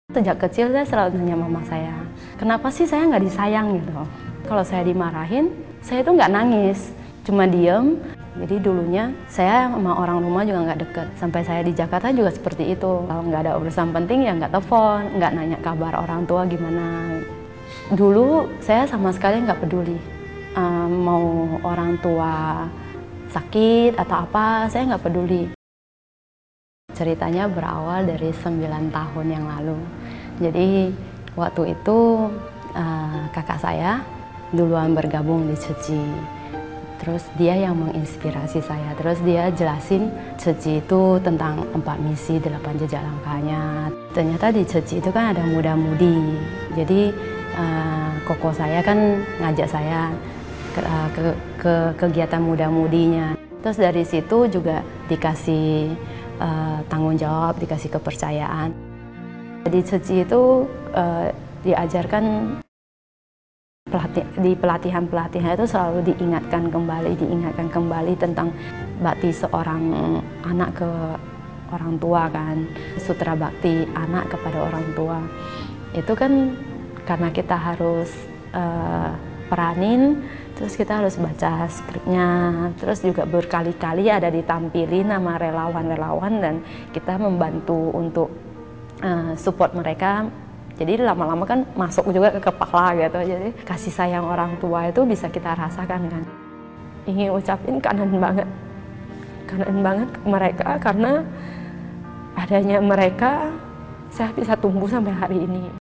Sejak kecil saya selalu nanya mama saya, kenapa sih saya nggak disayang gitu. Kalau saya dimarahin, saya itu nggak nangis, cuma diem. Jadi dulunya saya sama orang rumah juga nggak deket. Sampai saya di Jakarta juga seperti itu. Kalau nggak ada urusan penting ya nggak telepon, nggak nanya kabar orang tua gimana. Dulu saya sama sekali nggak peduli. Mau orang tua sakit atau apa, saya nggak peduli. Ceritanya berawal dari 9 tahun yang lalu. Jadi waktu itu kakak saya duluan bergabung di Tzuchi. Terus dia yang menginspirasi saya. Terus dia jelasin Tzuchi itu tentang 4 misi 8 jejak langkahnya. Ternyata di Tzuchi itu kan ada muda-mudi. Jadi koko saya kan ngajak saya ke kegiatan muda-mudinya. Terus dari situ juga dikasih tanggung jawab, dikasih kepercayaan. Di Tzuchi itu diajarkan di pelatihan-pelatihan itu selalu diingatkan kembali tentang bakti seorang anak ke orang tua kan, sutra bakti anak kepada orang tua. Itu kan karena kita harus peranin, terus kita harus baca skripnya, terus juga berkali-kali ada ditampilin nama relawan-relawan dan kita membantu untuk support mereka. Jadi lama-lama kan masuk juga ke kepala gitu. Jadi kasih sayang orang tua itu bisa kita rasakan kan. Ingin ucapin kangen banget mereka karena adanya mereka saya bisa tumbuh sampai hari ini.